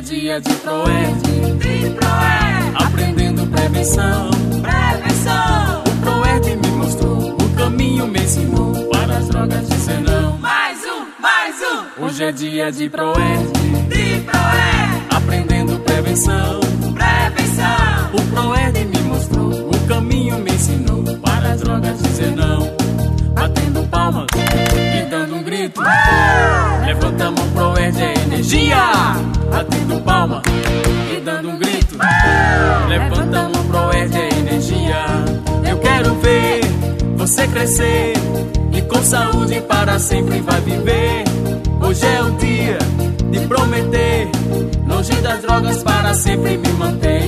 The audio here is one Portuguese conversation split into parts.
dia de Proerd, aprendendo prevenção. O Proerd me mostrou, o caminho me ensinou, para as drogas dizer não. Mais um. Hoje é dia de Proerd, aprendendo prevenção. O Proerd me mostrou, o caminho me ensinou, para as drogas dizer não. Batendo palmas e dando um grito, levanta a mão, Proerd é energia. Batendo palma e dando um grito, levanta a mão, Proerd é energia. Eu quero ver você crescer e com saúde para sempre vai viver. Hoje é o dia de prometer, longe das drogas para sempre me manter.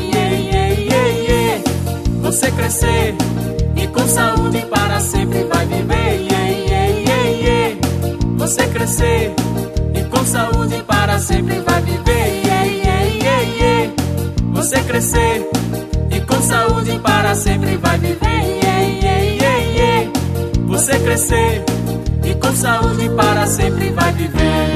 Você crescer e com saúde para sempre vai viver. Você crescer e com saúde para sempre vai viver. Você crescer e com saúde para sempre vai viver. Você crescer e com saúde para sempre vai viver.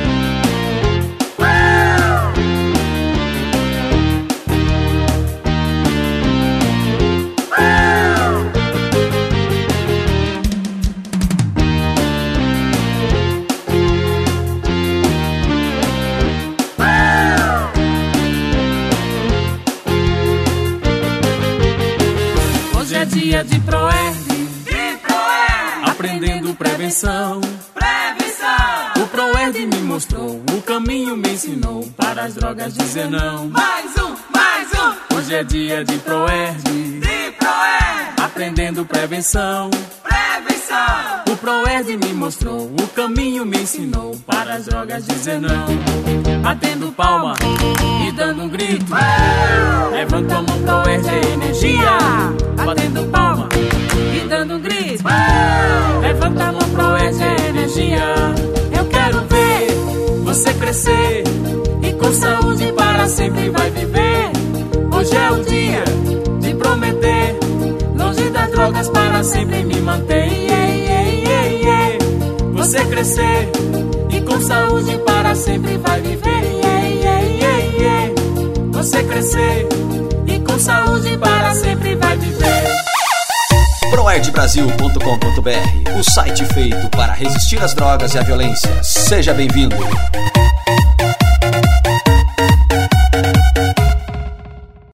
Hoje é dia de Proerd, aprendendo prevenção. O Proerd me mostrou, o caminho me ensinou, para as drogas dizer não. Mais um. Hoje é dia de Proerd, aprendendo prevenção. O Proerd me mostrou, o caminho me ensinou, para as drogas dizer não. Batendo palma e dando um grito, levanta a mão, Proerd é energia. Batendo palma e dando um grito, levanta a mão, Proerd é energia. Eu quero ver você crescer e com saúde para sempre vai viver. Hoje é o dia de prometer, longe das drogas para sempre me manter. Você crescer e com saúde para sempre vai viver. Você crescer e com saúde para sempre vai viver. proerdbrasil.com.br, o site feito para resistir às drogas e à violência. Seja bem-vindo.